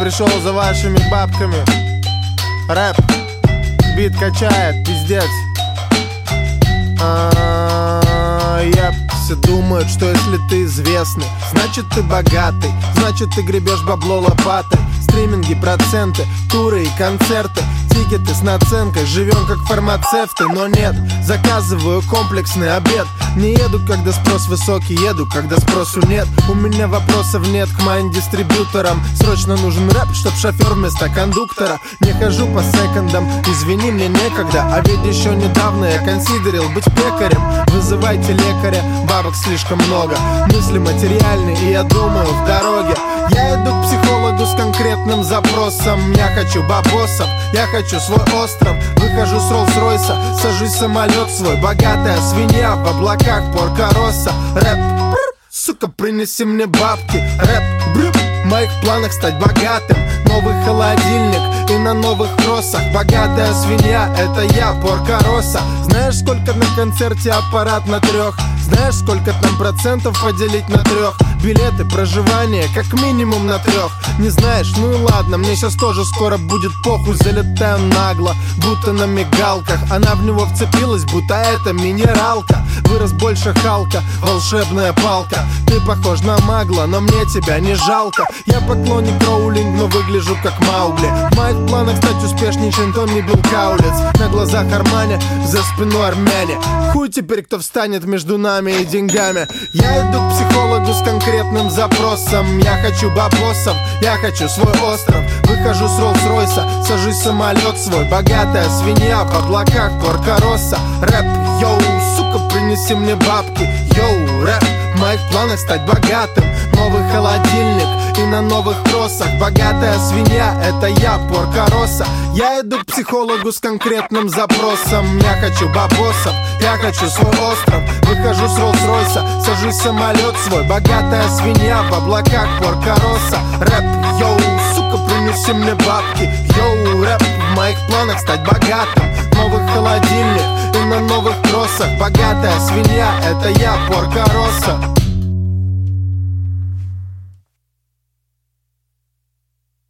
пришел за вашими бабками. Рэп, бит качает, пиздец. Все думают, что если ты известный, значит ты богатый, значит ты гребешь бабло лопатой. Стриминги, проценты, туры и концерты, тикеты с наценкой. Живем как фармацевты, но нет, заказываю комплексный обед. Не еду, когда спрос высокий, еду, когда спросу нет. У меня вопросов нет к моим дистрибьюторам. Срочно нужен рэп, чтоб шофер вместо кондуктора. Не хожу по секондам, извини, мне некогда. А ведь еще недавно я консидерил быть пекарем. Вызывайте лекаря, бабок слишком много. Мысли материальные, и я думаю в дороге. Я иду к психологу с конкретным запросом. Я хочу бабосов, я хочу свой остров. Выхожу с Роллс-Ройса, сажусь в самолет свой. Богатая свинья в облаках Порко-Росса. Рэп, сука, принеси мне бабки. Рэп, в моих планах стать богатым. Новый холодильник и на новых кроссах. Богатая свинья, это я, Порко-Росса. Знаешь, сколько на концерте аппарат на 3? Знаешь, сколько там процентов поделить на 3? Билеты, проживание, как минимум на 3. Не знаешь? Ну и ладно, мне сейчас тоже скоро будет похуй. Залетаю нагло, будто на мигалках. Она в него вцепилась, будто это минералка. Вырос больше Халка, волшебная палка. Ты похож на Магла, но мне тебя не жалко. Я поклонник Роулинг, но выгляжу как Маугли. В моих планах стать успешней, чем Томми Билл Каулиц. На глазах Армани, за спиной армяне. Хуй теперь, кто встанет между нами и деньгами. Я иду к психологу с конкретным запросом. Я хочу бабосов, я хочу свой остров. Выхожу с Роллс-Ройса, сажусь в самолет свой. Богатая свинья в облаках Порко-Росса. Рэп, йоу, сука, принеси мне бабки. Йоу, рэп, в моих планах стать богатым. Новый холодильник и на новых кроссах. Богатая свинья, это я, Порко-Росса. Я иду к психологу с конкретным запросом. Я хочу бабосов, я хочу свой остров. Выхожу с Роллс-Ройса, сажусь в самолет свой. Богатая свинья в облаках Порко-Росса. Рэп, йоу, сука, принеси мне бабки. Йоу, рэп, в моих планах стать богатым. Новый холодильник и на новых кроссах. Богатая свинья, это я, Порко-Росса.